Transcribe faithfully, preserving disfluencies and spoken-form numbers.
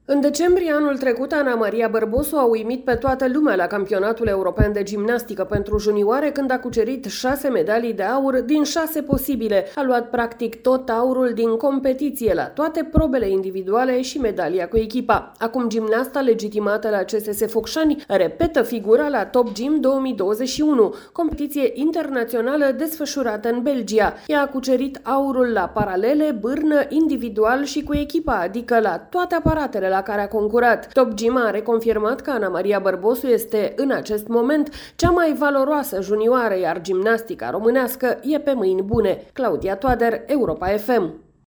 În decembrie anul trecut, Ana Maria Bărbosu a uimit pe toată lumea la Campionatul European de Gimnastică pentru junioare, când a cucerit șase medalii de aur din șase posibile. A luat practic tot aurul din competiție la toate probele individuale și medalia cu echipa. Acum gimnasta legitimată la C S S Focșani repetă figura la Top Gym două mii douăzeci și unu, competiție internațională desfășurată în Belgia. Ea a cucerit aurul la paralele, bârnă, individual și cu echipa, adică la toate aparatele la la care a concurat. Top Gym a reconfirmat că Ana Maria Bărbosu este în acest moment cea mai valoroasă junioară, iar gimnastica românească e pe mâini bune. Claudia Toader, Europa F M.